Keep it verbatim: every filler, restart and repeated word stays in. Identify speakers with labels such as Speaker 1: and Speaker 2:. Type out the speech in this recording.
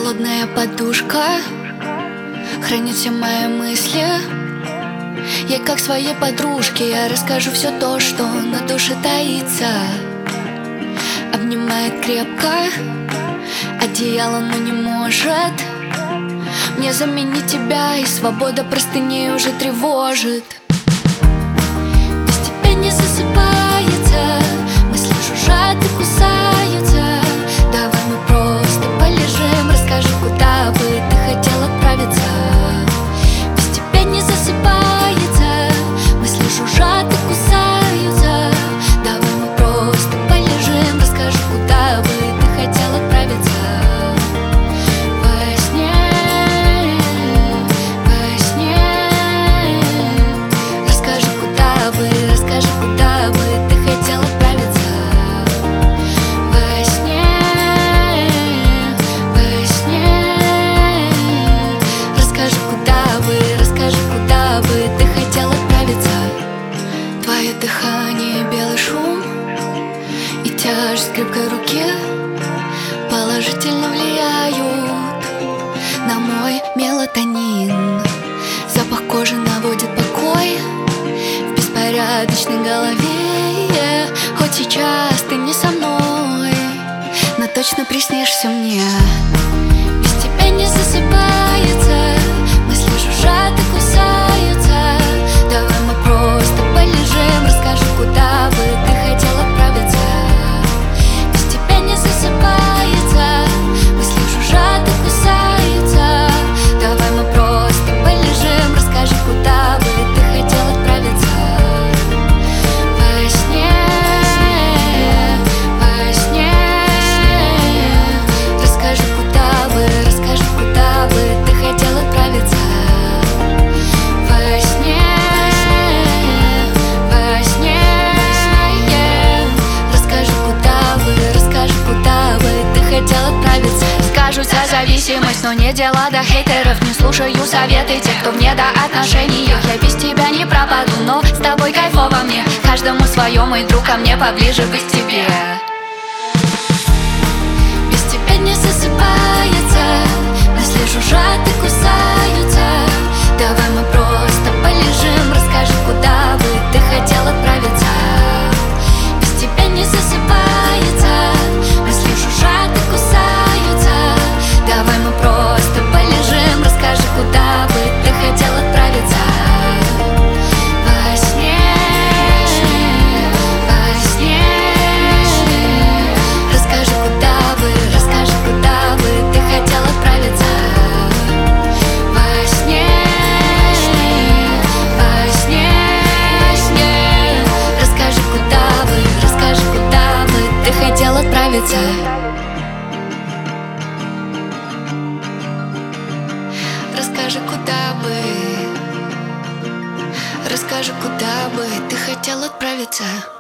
Speaker 1: холодная подушка хранит все мои мысли. Ей как своей подружке я расскажу все то, что на душе таится. Обнимает крепко, одеяло, но не может мне заменить тебя, и свобода простыней уже тревожит. Без тебя не засыпается, мысли жужжат и кусаются. Давай мы просто полежим, расскажи, куда бы ты хотел отправиться. Без тебя не засыпается, мысли жужжат и кусаются. Давай мы просто полежим, расскажи, куда бы ты хотел отправиться. Во сне, во сне, расскажи, куда бы, расскажи, куда бы ты хотел отправиться. Во сне, во сне, расскажи, куда бы, расскажи, куда бы ты хотел отправиться. Твое дыхание, белый шум и тяжесть крепкой руки положительно влияют на мой мелатонин. Запах кожи наводит покой в беспорядочной голове. Хоть сейчас ты не со мной, но точно приснишься мне. Без тебя не засыпается, мысли жужжат и кусаются. Давай мы просто полежим, расскажи, куда бы ты хотел отправиться. Без тебя не засыпается, мысли жужжат и кусаются. Давай мы просто полежим, расскажи, куда бы ты хотел отправиться. Во сне, во сне, расскажи, куда бы, расскажи, куда бы ты хотел отправиться. Во сне, во сне, расскажи, куда бы, расскажи, куда бы ты хотел отправиться. Скажут за зависимость, но не дела до хейтеров. Не слушаю советы тех, кто в недоотношениях. Я без тебя не пропаду, но с тобой кайфово мне. Каждому свое, мой друг, ко мне поближе быть к тебе. Без тебя не засыпается, мысли жужжат и кусаются. Давай мы просто полежим, расскажи, куда бы ты хотел отправиться. Без тебя не засыпается, мысли жужжат и кусаются. Давай мы просто полежим, расскажи, куда бы ты хотел отправиться. Во сне, во сне, расскажи, куда бы, расскажи, куда бы ты хотел отправиться. Во сне, во сне, расскажи, куда бы, расскажи, куда бы ты хотел отправиться. Расскажи, куда бы, расскажи, куда бы ты хотел отправиться.